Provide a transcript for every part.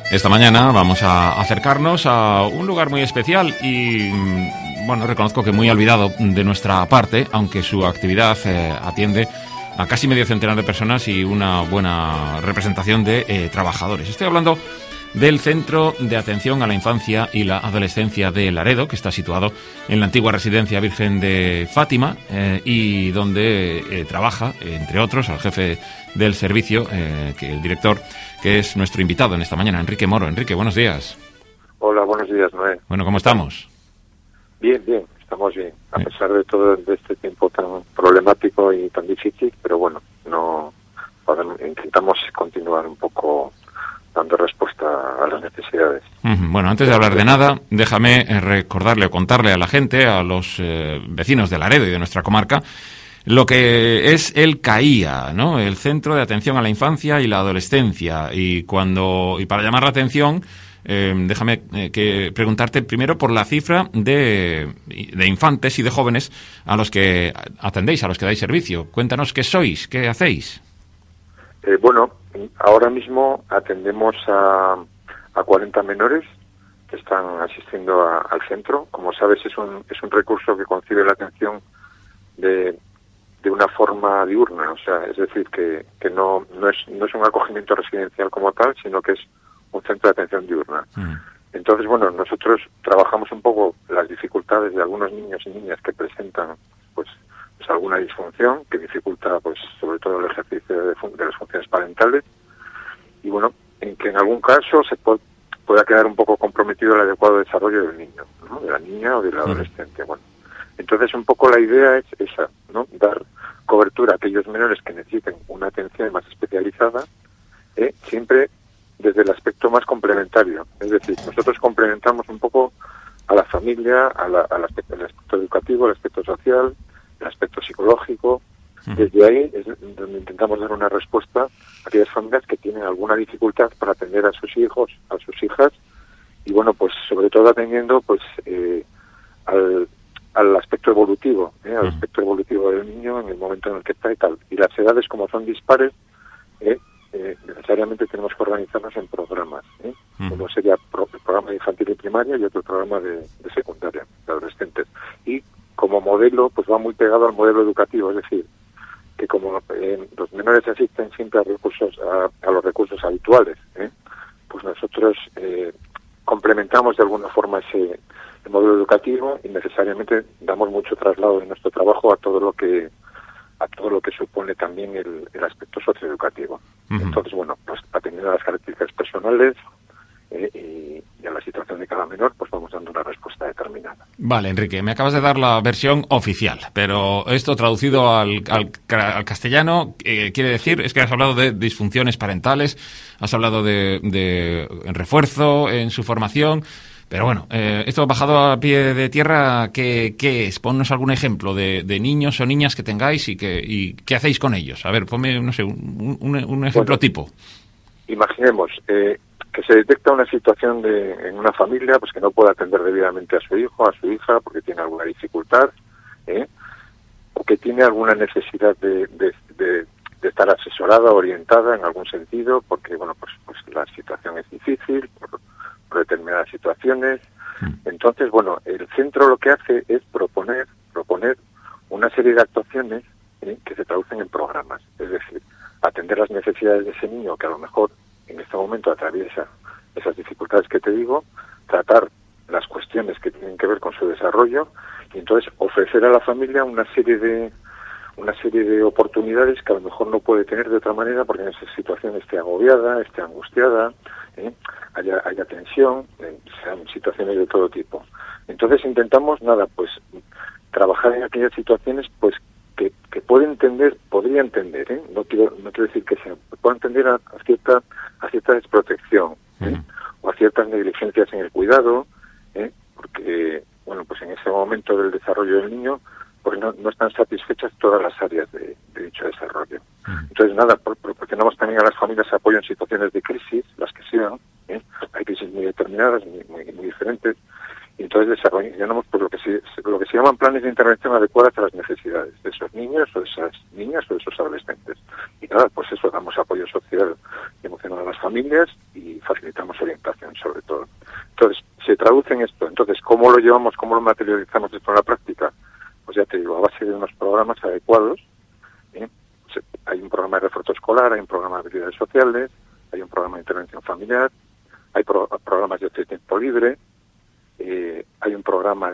Esta mañana vamos a acercarnos a un lugar muy especial y, bueno, reconozco que muy olvidado de nuestra parte, aunque su actividad atiende a casi medio centenar de personas y una buena representación de trabajadores. Estoy hablando del Centro de Atención a la Infancia y la Adolescencia de Laredo, que está situado en la antigua Residencia Virgen de Fátima y donde trabaja, entre otros, al jefe del servicio, que el director, que es nuestro invitado en esta mañana, Enrique Moro. Enrique, buenos días. Hola, buenos días, Noé. Bueno, ¿cómo estamos? Bien, estamos bien, a pesar de todo de este tiempo tan problemático y tan difícil, pero bueno, intentamos continuar un poco dando respuesta a las necesidades. Bueno, antes de hablar de nada, déjame recordarle o contarle a la gente, a los vecinos de Laredo y de nuestra comarca, lo que es el CAIA, ¿no? El Centro de Atención a la Infancia y la Adolescencia. Y para llamar la atención, déjame preguntarte primero por la cifra de infantes y de jóvenes a los que atendéis, a los que dais servicio. Cuéntanos qué sois, qué hacéis. Bueno, ahora mismo atendemos a 40 menores que están asistiendo al centro. Como sabes, es un recurso que concibe la atención de una forma diurna, o sea, es decir, que no es un acogimiento residencial como tal, sino que es un centro de atención diurna. Entonces, bueno, nosotros trabajamos un poco las dificultades de algunos niños y niñas que presentan pues alguna disfunción que dificulta pues sobre todo el ejercicio de las funciones parentales, y bueno, en que en algún caso se pueda quedar un poco comprometido el adecuado desarrollo del niño, ¿no? De la niña o del adolescente. Bueno, entonces un poco la idea es esa, ¿no? Dar cobertura a aquellos menores que necesiten una atención más especializada, siempre desde el aspecto más complementario. Es decir, nosotros complementamos un poco a la familia, al aspecto educativo, al aspecto social, el aspecto psicológico. Desde ahí es donde intentamos dar una respuesta a aquellas familias que tienen alguna dificultad para atender a sus hijos, a sus hijas, y bueno, pues sobre todo atendiendo pues al aspecto evolutivo, al aspecto evolutivo del niño en el momento en el que está y tal. Y las edades, como son dispares, necesariamente tenemos que organizarnos en programas. Uno sería el programa de infantil y primaria y otro programa de secundaria, de adolescentes. Y como modelo, pues va muy pegado al modelo educativo, es decir, que como los menores asisten siempre a los recursos habituales, pues nosotros complementamos de alguna forma ese modelo educativo y necesariamente damos mucho traslado de nuestro trabajo a todo lo que supone también el aspecto socioeducativo. Entonces, bueno, pues atendiendo a las características personales y a la situación de cada menor, pues vamos dando una respuesta determinada. Vale, Enrique, me acabas de dar la versión oficial, pero esto traducido al castellano quiere decir, es que has hablado de disfunciones parentales, has hablado de refuerzo en su formación, pero bueno, esto bajado a pie de tierra, ¿qué es? Ponnos algún ejemplo de niños o niñas que tengáis y qué hacéis con ellos. A ver, ponme, no sé, un ejemplo tipo. Imaginemos que se detecta una situación en una familia pues que no puede atender debidamente a su hijo, a su hija, porque tiene alguna dificultad, o que tiene alguna necesidad de estar asesorada, orientada en algún sentido, porque bueno, pues la situación es difícil, por determinadas situaciones. Entonces, bueno, el centro lo que hace es proponer una serie de actuaciones que se traducen en programas, es decir, atender las necesidades de ese niño que a lo mejor en este momento atraviesa esas dificultades que te digo, tratar las cuestiones que tienen que ver con su desarrollo y entonces ofrecer a la familia una serie de oportunidades que a lo mejor no puede tener de otra manera porque en esa situación esté agobiada, esté angustiada, haya tensión, sean situaciones de todo tipo. Entonces intentamos, pues trabajar en aquellas situaciones pues que podría entender, no quiero decir que sea, puede entender a cierta desprotección, o a ciertas negligencias en el cuidado, porque bueno, pues en ese momento del desarrollo del niño pues no están satisfechas todas las áreas de dicho desarrollo. Entonces proporcionamos también a las familias apoyo en situaciones de crisis, las que sean, hay crisis muy determinadas, muy diferentes, y entonces desarrollamos pues lo que se llaman planes de intervención adecuadas a las necesidades de esos niños o de esas niñas o de esos adolescentes. Y nada, pues eso, damos apoyo social y emocional a las familias y y facilitamos orientación sobre todo. Entonces, se traduce en esto. Entonces, ¿cómo lo llevamos, cómo lo materializamos esto en la práctica? Pues ya te digo, a base de unos programas adecuados. Hay un programa de refuerzo escolar, hay un programa de habilidades sociales, hay un programa de intervención familiar, hay programas de tiempo libre, hay un programa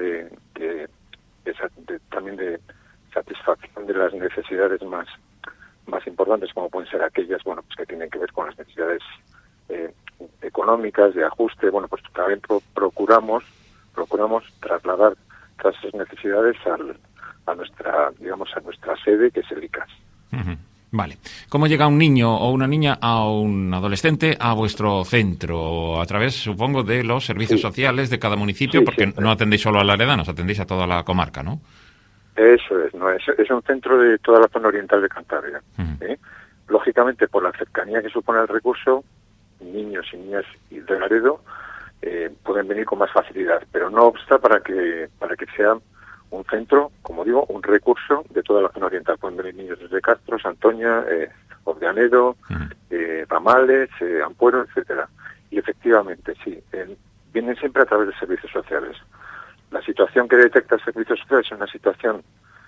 también de satisfacción de las necesidades más importantes, como pueden ser aquellas, bueno, pues que tienen que ver con las necesidades económicas, de ajuste. Bueno, pues también procuramos trasladar todas esas necesidades a nuestra sede, que es el ICAS. Uh-huh. Vale. ¿Cómo llega un niño o una niña, a un adolescente, a vuestro centro? A través, supongo, de los servicios sociales de cada municipio, porque no atendéis solo a la Laredanos, atendéis a toda la comarca, ¿no? Eso es, no, es un centro de toda la zona oriental de Cantabria. Uh-huh. Lógicamente, por la cercanía que supone el recurso, niños y niñas de Laredo pueden venir con más facilidad, pero no obsta para que sea un centro, como digo, un recurso de toda la zona oriental. Pueden venir niños desde Castro, Santoña, Ordeanedo, Ramales, Ampuero, etcétera. Y efectivamente, sí, vienen siempre a través de servicios sociales. La situación que detecta el servicio social es una situación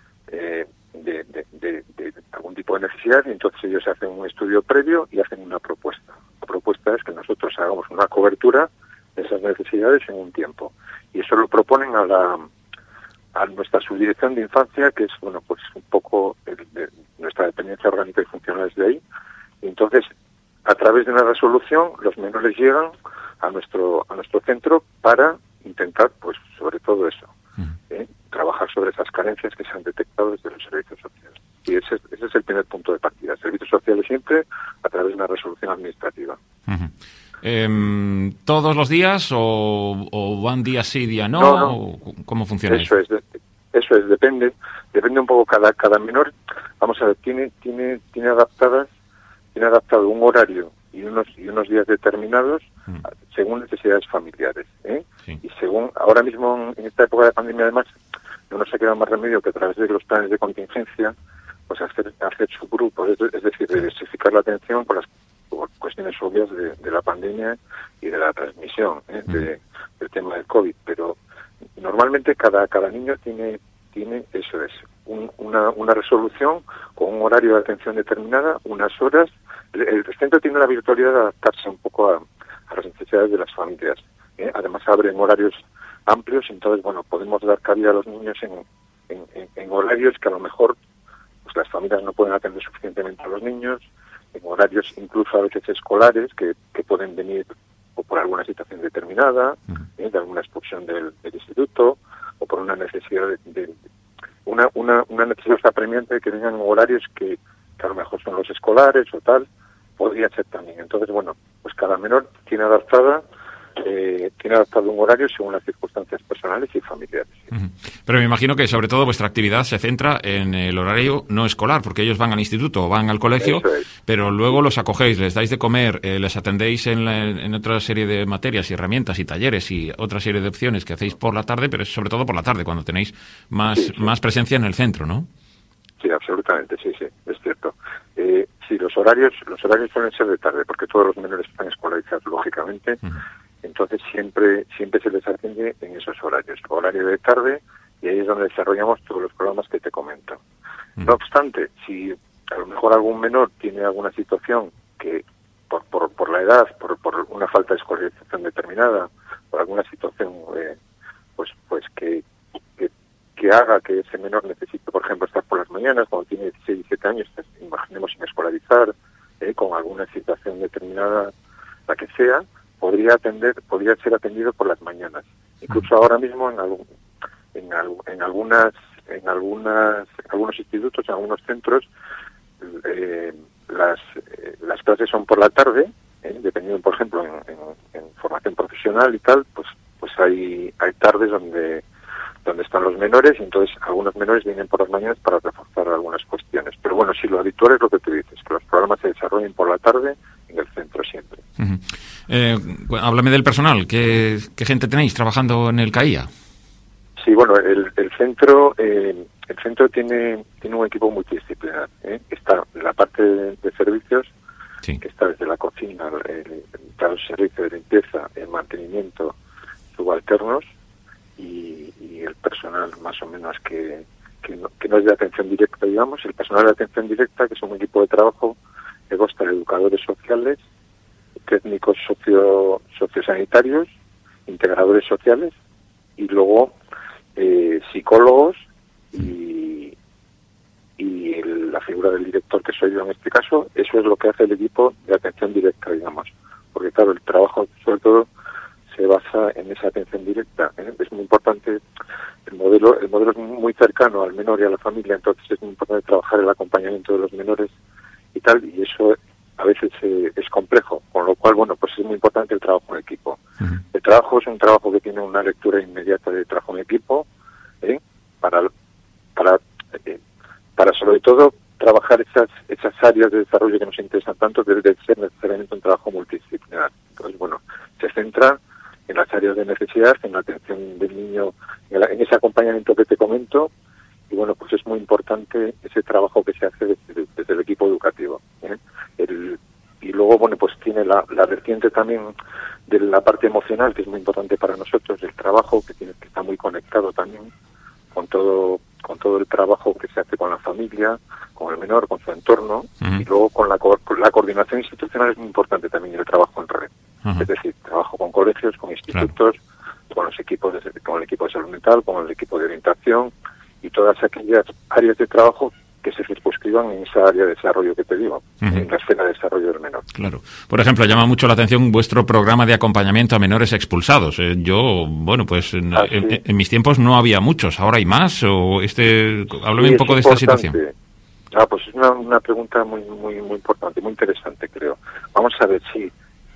de algún tipo de necesidad, y entonces ellos hacen un estudio previo y hacen una propuesta. La propuesta es que nosotros hagamos una cobertura de esas necesidades en un tiempo. Y eso lo proponen a nuestra subdirección de infancia, que es, bueno, pues un poco nuestra dependencia orgánica y funcional es de ahí. Y entonces, a través de una resolución, los menores llegan a nuestro centro para intentar, pues, sobre todo eso, trabajar sobre esas carencias que se han detectado desde los servicios sociales. Y ese es el primer punto de partida. Servicios sociales siempre a través de una resolución administrativa. Uh-huh. ¿Todos los días o van día sí, día no? ¿Cómo funciona eso? Eso es, depende un poco cada menor. Vamos a ver, tiene adaptado un horario y unos días determinados según necesidades familiares, Sí. Y según, ahora mismo en esta época de pandemia, además, no nos ha quedado más remedio que a través de los planes de contingencia, pues hacer subgrupos, es decir, diversificar la atención por cuestiones obvias de la pandemia y de la transmisión del tema del COVID. Pero normalmente cada niño tiene eso es, una resolución con un horario de atención determinada, unas horas. El centro tiene la virtualidad de adaptarse un poco a las necesidades de las familias. Además abren horarios amplios, entonces, bueno, podemos dar cabida a los niños en horarios que a lo mejor pues las familias no pueden atender suficientemente a los niños, en horarios incluso a veces escolares que pueden venir o por alguna situación determinada, de alguna expulsión del instituto, o por una necesidad una necesidad apremiante de que vengan horarios que a lo mejor son los escolares o tal, podría ser también. Entonces, bueno, pues cada menor tiene adaptado un horario según las circunstancias personales y familiares. Uh-huh. Pero me imagino que sobre todo vuestra actividad se centra en el horario no escolar, porque ellos van al instituto o van al colegio, pero luego los acogéis, les dais de comer, les atendéis en otra serie de materias y herramientas y talleres y otra serie de opciones que hacéis por la tarde, pero es sobre todo por la tarde, cuando tenéis más presencia en el centro, ¿no? Sí, absolutamente, sí, es cierto. Sí, los horarios suelen ser de tarde, porque todos los menores están escolarizados, lógicamente. Uh-huh. Entonces siempre se les atiende en esos horarios, horario de tarde, y ahí es donde desarrollamos todos los programas que te comento. Uh-huh. No obstante, si a lo mejor algún menor tiene alguna situación que por la edad, por una falta de escolarización determinada, por alguna situación pues que haga que ese menor necesite, por ejemplo, estar por las mañanas, cuando tiene 16, 17 años, pues, imaginemos sin escolarizar, con alguna situación determinada, la que sea, podría ser atendido por las mañanas. Incluso ahora mismo en algunos institutos, en algunos centros, las clases son por la tarde, dependiendo, por ejemplo, en formación profesional y tal, pues hay tardes donde están los menores, y entonces algunos menores vienen por las mañanas para reforzar algunas cuestiones. Pero bueno, si lo habitual es lo que tú dices, que los programas se desarrollen por la tarde en el centro siempre. Uh-huh. Háblame del personal. ¿Qué gente tenéis trabajando en el CAIA? Sí, bueno, el centro tiene un equipo multidisciplinar. Está la parte de servicios, sí, que está desde la cocina, el servicio de limpieza, el mantenimiento, subalternos y el personal más o menos que no es de atención directa, digamos. El personal de atención directa, que es un equipo de trabajo que consta de educadores sociales, técnicos sociosanitarios, integradores sociales y luego psicólogos y la figura del director, que soy yo en este caso. Eso es lo que hace el equipo de atención directa, digamos, porque claro, el trabajo sobre todo se basa en esa atención directa, ¿eh? Es muy importante, el modelo es muy cercano al menor y a la familia, entonces es muy importante trabajar el acompañamiento de los menores y tal, y eso a veces es complejo, con lo cual, bueno, pues es muy importante el trabajo en equipo. uh-huh. El trabajo es un trabajo que tiene una lectura inmediata de trabajo en equipo, para sobre todo trabajar esas áreas de desarrollo que nos interesan tanto, debe ser necesariamente un trabajo multidisciplinar. Entonces, bueno, se centra en las áreas de necesidad, en la atención del niño, en ese acompañamiento que te comento, y bueno, pues es muy importante ese trabajo que se hace desde el equipo educativo, ¿eh? Y luego, bueno, pues tiene la vertiente también de la parte emocional, que es muy importante para nosotros, el trabajo que está muy conectado también con todo el trabajo que se hace con la familia, con el menor, con su entorno, uh-huh. y luego con la coordinación institucional es muy importante también el trabajo en red. Uh-huh. Es decir, trabajo con colegios, con institutos, claro, con los equipos, con el equipo de salud mental, con el equipo de orientación y todas aquellas áreas de trabajo que se circunscriban en esa área de desarrollo que te digo, uh-huh, en la esfera de desarrollo del menor. Claro. Por ejemplo, llama mucho la atención vuestro programa de acompañamiento a menores expulsados. Yo, bueno, pues en mis tiempos no había muchos, ¿ahora hay más? Háblame un poco de esta situación. Pues es una pregunta muy importante, muy interesante, creo. Vamos a ver, sí.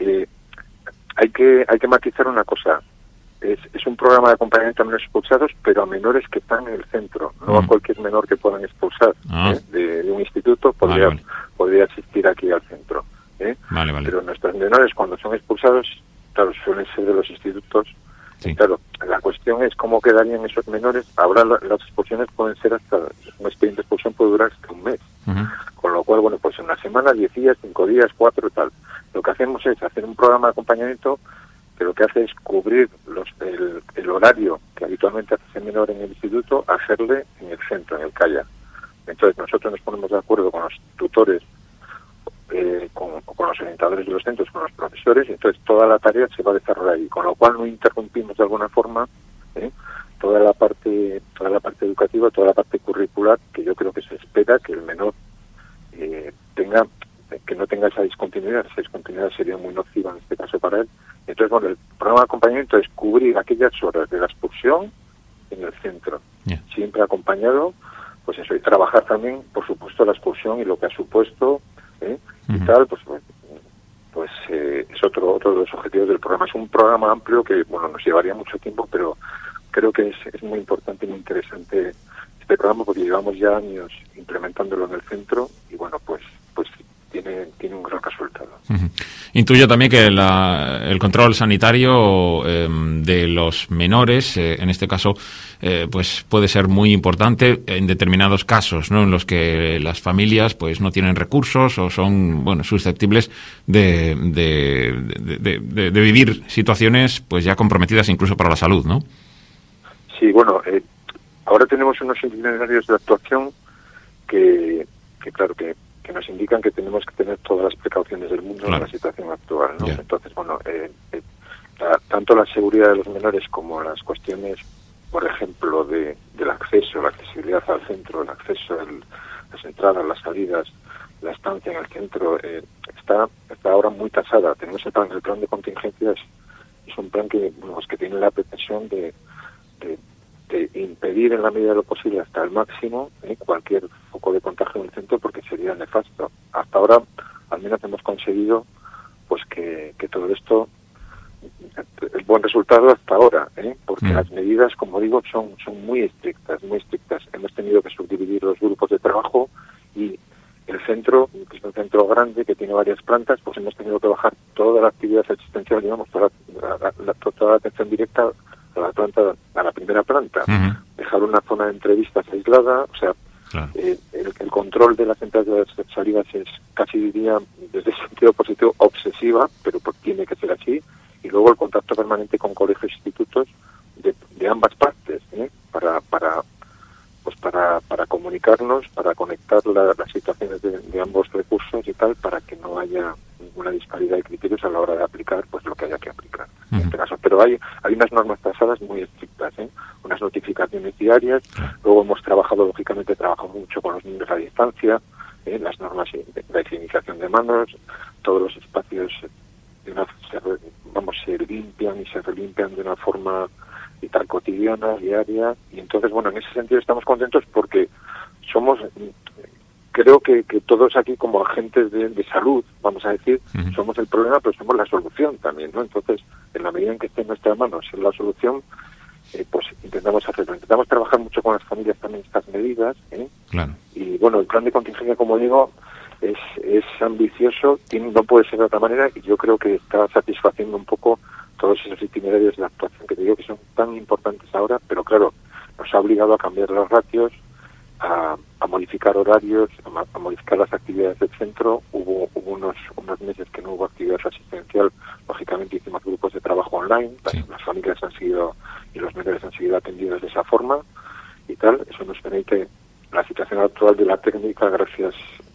Hay que matizar una cosa. Es un programa de acompañamiento a menores expulsados, pero a menores que están en el centro, no a cualquier menor que puedan expulsar de un instituto podría asistir aquí al centro. Vale. Pero nuestros menores, cuando son expulsados, claro, suelen ser de los institutos. Sí. Claro, la cuestión es cómo quedarían esos menores. Ahora las expulsiones pueden ser un expediente de expulsión puede durar hasta un mes. Uh-huh. Con lo cual, bueno, pues en una semana, 10 días, 5 días, 4, tal. Lo que hacemos es hacer un programa de acompañamiento que lo que hace es cubrir el horario que habitualmente hace ese menor en el instituto, hacerle en el centro, en el CAIA. Entonces nosotros nos ponemos de acuerdo con los tutores, con los orientadores de los centros, con los profesores, y entonces toda la tarea se va a desarrollar ahí, con lo cual no interrumpimos de alguna forma toda la parte educativa, toda la parte curricular, que yo creo que se espera que el menor que no tenga esa discontinuidad sería muy nociva en este caso para él. Entonces, bueno, el programa de acompañamiento es cubrir aquellas horas de la expulsión en el centro, siempre acompañado, pues eso, y trabajar también, por supuesto, la expulsión y lo que ha supuesto, y tal, pues es otro de los objetivos del programa. Es un programa amplio que, bueno, nos llevaría mucho tiempo, pero creo que es muy importante y muy interesante este programa porque llevamos ya años implementándolo en el centro y, bueno, pues tiene un gran resultado. Uh-huh. Intuyo también que el control sanitario de los menores, en este caso, pues puede ser muy importante en determinados casos, ¿no? En los que las familias pues no tienen recursos o son, bueno, susceptibles de vivir situaciones pues ya comprometidas incluso para la salud, ¿no? Sí, bueno, ahora tenemos unos itinerarios de actuación que claro, que nos indican que tenemos que tener todas las precauciones del mundo en la situación actual, ¿no? Entonces, bueno, tanto la seguridad de los menores como las cuestiones, por ejemplo, del acceso, la accesibilidad al centro, el acceso, las entradas, las salidas, la estancia en el centro, está ahora muy tasada. Tenemos el plan de contingencias, es un plan que tiene la pretensión de impedir en la medida de lo posible hasta el máximo cualquier foco de contagio en el centro porque sería nefasto. Hasta ahora al menos hemos conseguido pues que todo esto, el buen resultado hasta ahora, porque las medidas, como digo, son muy estrictas. Hemos tenido que subdividir los grupos de trabajo y el centro, que es un centro grande que tiene varias plantas, pues hemos tenido que bajar toda la actividad asistencial, digamos, toda la atención directa a la primera planta, dejar una zona de entrevistas aislada, o sea, Claro. El control de las entradas de las salidas es casi, diría, desde el sentido positivo, obsesiva, pero tiene que ser así. Y luego el contacto permanente con colegios e institutos de ambas partes, para comunicarnos, para conectar las situaciones de ambos recursos y tal, para que no haya ninguna disparidad de criterios a la hora de aplicar pues lo que haya que aplicar en este caso. Pero hay unas normas tasadas muy estrictas, unas notificaciones diarias. Luego hemos trabajado mucho con los niños a distancia, las normas de la higienización de manos, todos los espacios se limpian y se relimpian de una forma y tal cotidiana, diaria, y entonces, bueno, en ese sentido estamos contentos porque creo que todos aquí como agentes de salud, vamos a decir, somos el problema, pero somos la solución también, ¿no? Entonces, en la medida en que esté en nuestras manos ser la solución, pues intentamos hacerlo. Intentamos trabajar mucho con las familias también estas medidas, Claro. Y bueno, el plan de contingencia, como digo, es ambicioso, no puede ser de otra manera, y yo creo que está satisfaciendo un poco todos esos itinerarios de actuación que te digo que son tan importantes ahora, pero claro, nos ha obligado a cambiar los ratios, a modificar horarios, a modificar las actividades del centro. Hubo unos meses que no hubo actividad asistencial, lógicamente hicimos grupos de trabajo online, sí. Las familias han sido y los menores han sido atendidos de esa forma y tal. Eso nos permite, la situación actual de la técnica, gracias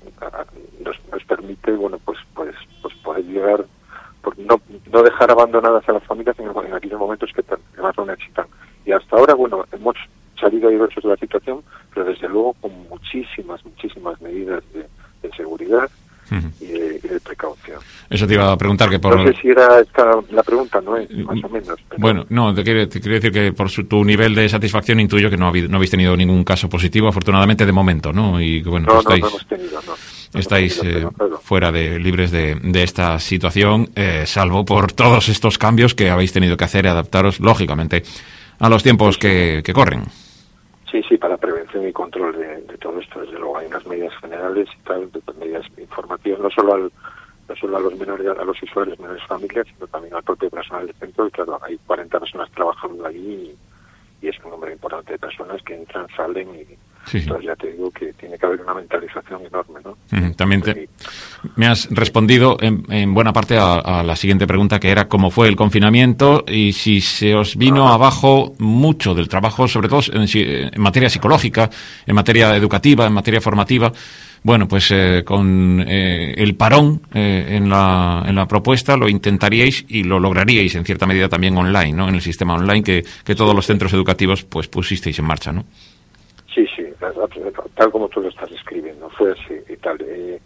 nos permite, bueno, pues poder llegar, por no dejar abandonadas a las familias en aquellos momentos que más lo necesitan. Y hasta ahora, bueno, hemos salido airosos de la situación, pero desde luego con muchísimas medidas de seguridad y de precaución. Eso te iba a preguntar que por... No sé si era esta la pregunta, ¿no? Más o menos. Pero... Bueno, no, te quiero decir que por tu nivel de satisfacción intuyo que no habéis tenido ningún caso positivo, afortunadamente, de momento, ¿no? Y bueno, no hemos tenido, no. Estáis fuera libres de esta situación, salvo por todos estos cambios que habéis tenido que hacer y adaptaros, lógicamente, a los tiempos que corren. Sí, para prevención y control de todo esto, desde luego hay unas medidas generales y tal, medidas informativas, no solo a los menores, a los usuarios, menores familias, sino también al propio personal del centro. Y claro, hay 40 personas trabajando allí y es un número importante de personas que entran, salen y entonces ya te digo que tiene que haber una mentalización enorme, ¿no? También me has respondido en buena parte a la siguiente pregunta, que era cómo fue el confinamiento y si se os vino abajo mucho del trabajo, sobre todo en materia psicológica, en materia educativa, en materia formativa. Bueno, pues con el parón en la propuesta lo intentaríais y lo lograríais en cierta medida también online, ¿no? En el sistema online que todos los centros educativos pues pusisteis en marcha, ¿no? Sí, tal como tú lo estás escribiendo, fue así y tal.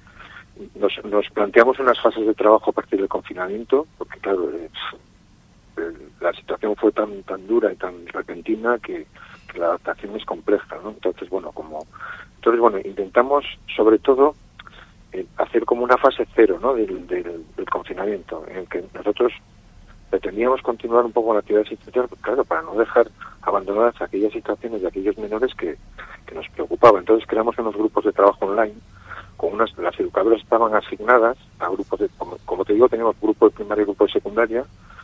Nos planteamos unas fases de trabajo a partir del confinamiento, porque claro, la situación fue tan dura y tan repentina que la adaptación es compleja, ¿no? Entonces, bueno, intentamos sobre todo hacer como una fase cero, ¿no? del confinamiento, en el que nosotros pretendíamos continuar un poco la actividad asistencial, claro, para no dejar abandonadas aquellas situaciones de aquellos menores que nos preocupaban. Entonces creamos unos grupos de trabajo online, las educadoras estaban asignadas a grupos como te digo, teníamos grupo de primaria y grupo de secundaria,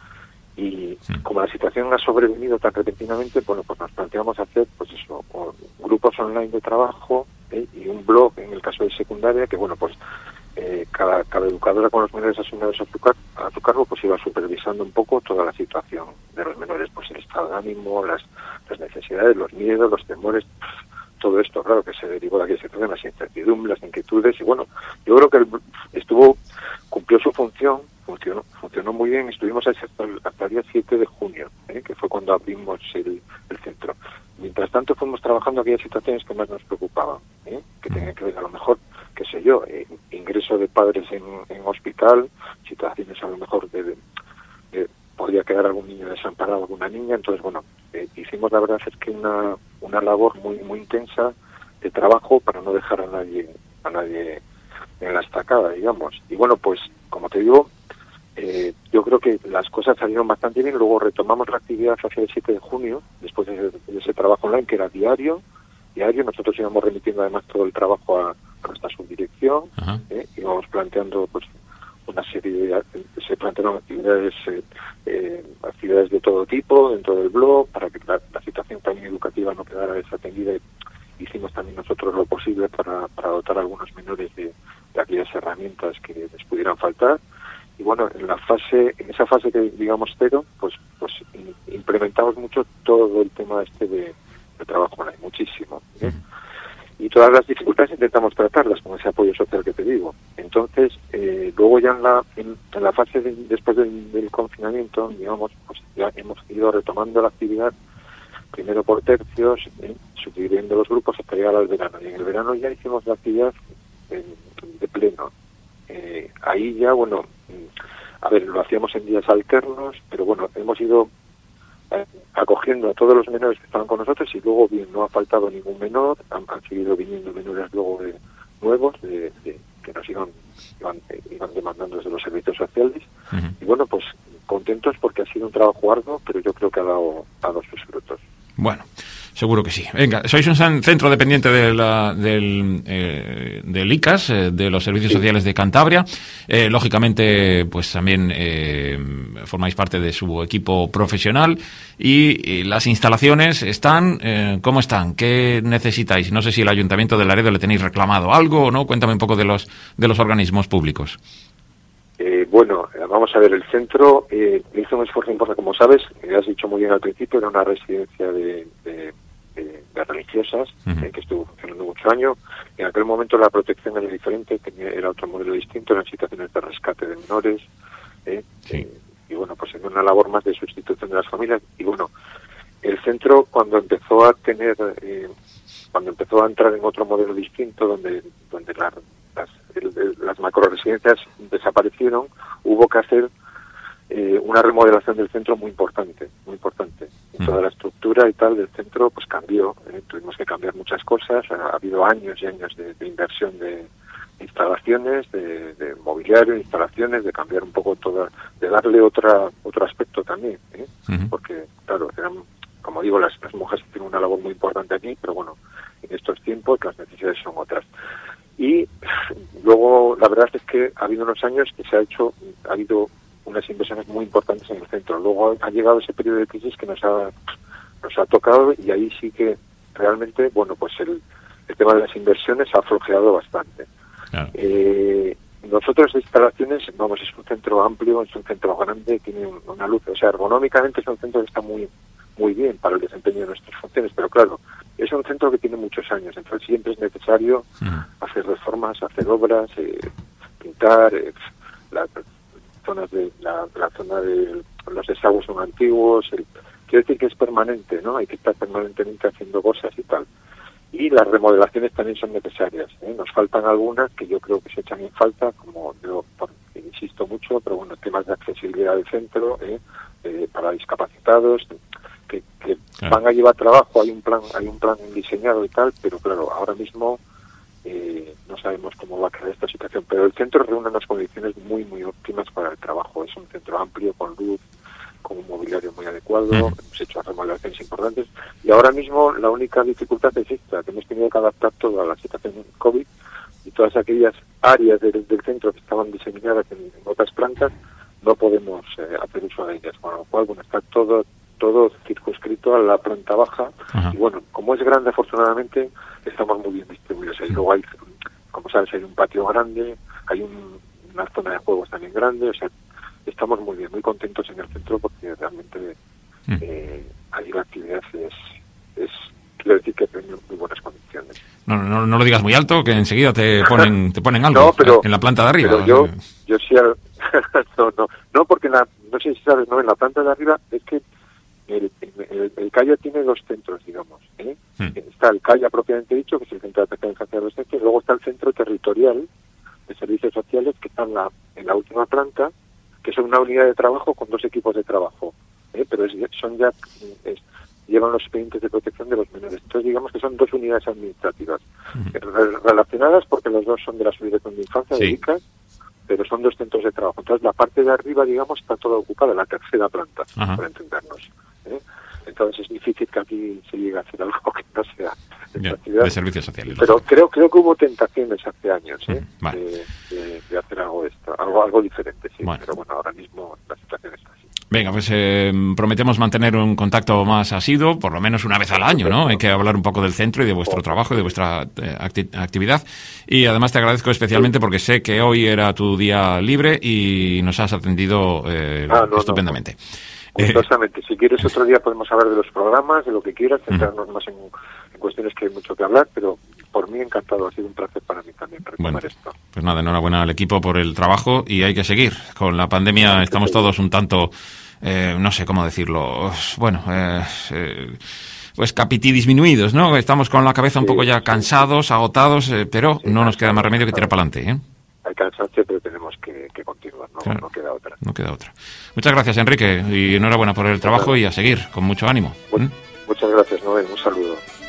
y como la situación ha sobrevenido tan repentinamente, bueno, pues nos planteamos hacer, pues eso, grupos online de trabajo y un blog en el caso de secundaria, que bueno, pues cada educadora con los menores asignados a su cargo pues iba supervisando un poco toda la situación de los menores, pues el estado de ánimo, las necesidades, los miedos, los temores, todo esto, claro, que se derivó de aquella situación, las incertidumbres, las inquietudes, y bueno, yo creo que cumplió su función, funcionó muy bien. Estuvimos hasta el día 7 de junio, que fue cuando abrimos el centro. Mientras tanto fuimos trabajando aquellas situaciones que más nos preocupaban, que tenían que ver a lo mejor, qué sé yo, ingreso de padres en hospital, situaciones a lo mejor podría quedar algún niño desamparado, alguna niña. Entonces, bueno, hicimos la verdad es que una labor muy muy intensa de trabajo para no dejar a nadie en la estacada, digamos. Y bueno, pues como te digo, yo creo que las cosas salieron bastante bien. Luego retomamos la actividad hacia el 7 de junio, después de ese trabajo online que era diario. Nosotros íbamos remitiendo además todo el trabajo a nuestra subdirección, íbamos planteando pues una serie se plantearon actividades de todo tipo dentro del blog para que la situación también educativa no quedara desatendida hicimos también nosotros lo posible para dotar a algunos menores de aquellas herramientas que les pudieran faltar. Y bueno, en esa fase que digamos cero, pues implementamos mucho todo el tema de trabajo online, muchísimo, ¿eh? Y todas las dificultades intentamos tratarlas con ese apoyo social que te digo. Entonces, luego ya en la fase después del confinamiento, digamos, pues ya hemos ido retomando la actividad, primero por tercios, subdividiendo los grupos hasta llegar al verano. Y en el verano ya hicimos la actividad de pleno. Ahí ya, bueno, a ver, lo hacíamos en días alternos, pero bueno, hemos ido acogiendo a todos los menores que estaban con nosotros y luego bien, no ha faltado ningún menor, han seguido viniendo menores luego nuevos que nos iban demandando desde los servicios sociales. Y bueno, pues contentos porque ha sido un trabajo arduo, pero yo creo que ha dado sus frutos. Bueno, seguro que sí. Venga, sois un centro dependiente del ICAS, de los Servicios Sociales de Cantabria. Lógicamente, pues también formáis parte de su equipo profesional y las instalaciones están, ¿cómo están? ¿Qué necesitáis? No sé si el Ayuntamiento de Laredo le tenéis reclamado algo o no. Cuéntame un poco de los organismos públicos. Bueno, vamos a ver, el centro hizo un esfuerzo importante, como sabes, has dicho muy bien al principio, era una residencia de religiosas, que estuvo funcionando muchos años. En aquel momento la protección era diferente, era otro modelo distinto, eran situaciones de rescate de menores, y bueno, pues en una labor más de sustitución de las familias. Y bueno, el centro cuando empezó a entrar en otro modelo distinto, donde las macroresidencias desaparecieron, hubo que hacer una remodelación del centro muy importante. Y toda la estructura y tal del centro pues cambió, tuvimos que cambiar muchas cosas, ha habido años y años de inversión de instalaciones, de mobiliario, instalaciones, de cambiar un poco todo, de darle otro aspecto también, porque claro, como digo, las monjas tienen una labor muy importante aquí, pero bueno, en estos tiempos las necesidades son otras. Y luego la verdad es que ha habido unos años que ha habido unas inversiones muy importantes en el centro. Luego ha llegado ese periodo de crisis que nos ha tocado, y ahí sí que realmente, bueno, pues el tema de las inversiones ha flojeado bastante. Claro. Nosotros de instalaciones, vamos, es un centro amplio, es un centro grande, tiene una luz, o sea, ergonómicamente es un centro que está muy muy bien para el desempeño de nuestras funciones, pero claro, es un centro que tiene muchos años, entonces siempre es necesario hacer reformas, hacer obras, pintar, las zonas la zona de los desagües son antiguos, quiero decir que es permanente, ¿no? Hay que estar permanentemente haciendo cosas y tal. Y las remodelaciones también son necesarias, Nos faltan algunas que yo creo que se echan en falta, como yo insisto mucho, pero bueno, temas de accesibilidad del centro, para discapacitados, que van a llevar trabajo, hay un plan diseñado y tal, pero claro, ahora mismo no sabemos cómo va a quedar esta situación, pero el centro reúne unas condiciones muy muy óptimas para el trabajo. Es un centro amplio, con luz, con un mobiliario muy adecuado, hemos hecho remodelaciones importantes, y ahora mismo la única dificultad es esta, que hemos tenido que adaptar todo a la situación COVID, y todas aquellas áreas del centro que estaban diseminadas en otras plantas no podemos hacer uso de ellas, con lo cual bueno, está todo circunscrito a la planta baja. Y bueno, como es grande, afortunadamente estamos muy bien distribuidos. Y luego hay, como sabes, hay un patio grande, hay una zona de juegos también grande, o sea, estamos muy bien, muy contentos en el centro, porque realmente ahí la actividad quiero decir que tiene muy buenas condiciones. No lo digas muy alto, que enseguida te ponen algo no, pero, en la planta de arriba. Pero yo sí, no, porque no sé si sabes, no, en la planta de arriba es que el CAIA tiene dos centros, digamos. Está el CAIA propiamente dicho, que es el Centro de Atención Infancia y Adolescencia, y luego está el Centro Territorial de Servicios Sociales, que está en la última planta, que son una unidad de trabajo con dos equipos de trabajo, pero llevan los expedientes de protección de los menores. Entonces digamos que son dos unidades administrativas relacionadas, porque los dos son de la Subdirección de Infancia, de ICAS, pero son dos centros de trabajo. Entonces la parte de arriba, digamos, está toda ocupada, la tercera planta, para entendernos. Entonces es difícil que aquí se llegue a hacer algo que no sea de servicios sociales. Pero creo que hubo tentaciones hace años de hacer algo de esto, algo diferente, sí. Bueno. Pero bueno, ahora mismo la situación está así. Venga, pues prometemos mantener un contacto más asiduo, por lo menos una vez al año, ¿no? Hay que hablar un poco del centro y de vuestro trabajo y de vuestra actividad. Y además te agradezco especialmente porque sé que hoy era tu día libre y nos has atendido estupendamente. Gustosamente. Si quieres otro día podemos hablar de los programas, de lo que quieras, centrarnos más en cuestiones que hay mucho que hablar, pero por mí encantado, ha sido un placer para mí también retomar esto. Pues nada, enhorabuena al equipo por el trabajo y hay que seguir. Con la pandemia estamos todos un tanto, no sé cómo decirlo, bueno, pues capiti disminuidos, ¿no? Estamos con la cabeza un poco ya cansados, agotados, pero no nos queda más remedio que tirar para adelante, ¿eh? Hay cansancio, pero tenemos que continuar, ¿no? Claro, no queda otra. No queda otra. Muchas gracias, Enrique, y enhorabuena por el trabajo y a seguir, con mucho ánimo. Muchas gracias, Noel, un saludo.